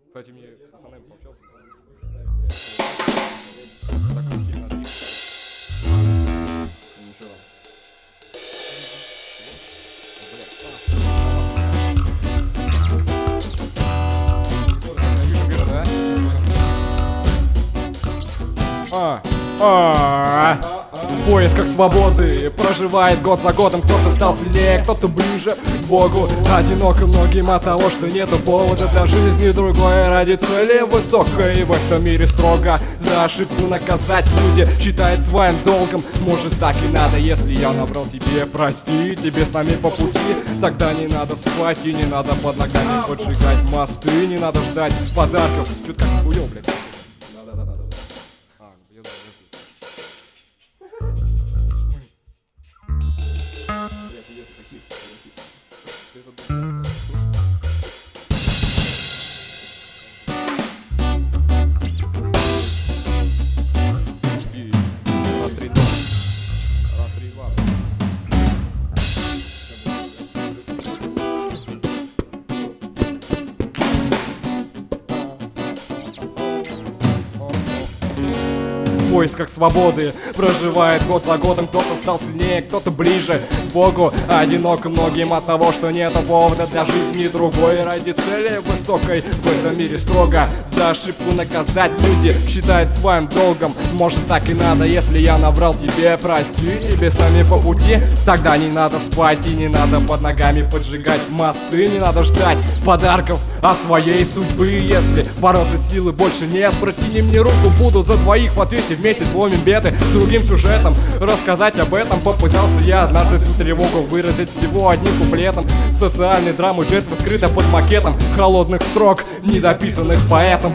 Кстати, мне пацанами пообщался. Ничего. В поисках свободы проживает год за годом. Кто-то стал сильнее, кто-то ближе к Богу. Одиноко многим от того, что нету повода для жизни. Другое ради цели высокой. В этом мире строго за ошибку наказать люди считают своим долгом. Может, так и надо, если я набрал тебе, прости. Тебе с нами по пути, тогда не надо спать. И не надо под ногами поджигать мосты. Не надо ждать подарков. Чё-то как хуёво, блядь. В поисках свободы проживает год за годом. Кто-то стал сильнее, кто-то ближе к Богу. Одиноко многим от того, что нет повода для жизни. Другой ради цели высокой. В этом мире строго за ошибку наказать люди считают своим долгом. Может, так и надо, если я наврал тебе, прости. Тебе с нами по пути, тогда не надо спать. И не надо под ногами поджигать мосты. Не надо ждать подарков от своей судьбы. Если бороться силы больше нет, протяни мне руку, буду за двоих в ответе. Вместе сломим беды другим сюжетом. Рассказать об этом попытался я однажды всю тревогу выразить всего одним куплетом. Социальной драмы жертвы скрыта под макетом холодных строк, недописанных поэтом.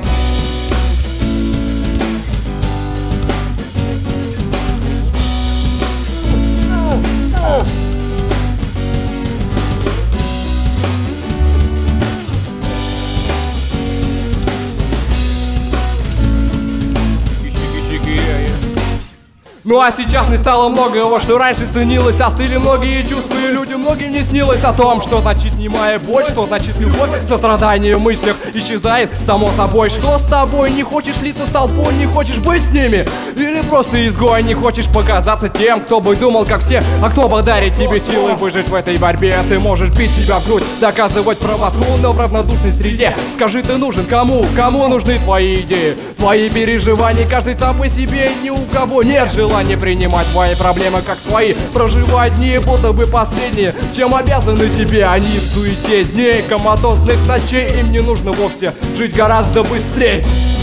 Ну а сейчас не стало многого, что раньше ценилось. Остыли многие чувства, и людям многим не снилось о том, что значит немая боль, что значит любовь. Сострадание в мыслях исчезает само собой. Что с тобой? Не хочешь слиться с толпой, не хочешь быть с ними? Или просто изгой, не хочешь показаться тем, кто бы думал как все, а кто подарит тебе силы выжить в этой борьбе? Ты можешь бить себя в грудь, доказывать правоту, но в равнодушной среде. Скажи, ты нужен кому? Кому нужны твои идеи? Твои переживания, каждый сам по себе. Ни у кого нет желания не принимать твои проблемы как свои. Проживать дни, будто бы последние, чем обязаны тебе они. В суете дней, коматозных ночей им не нужно вовсе жить гораздо быстрее.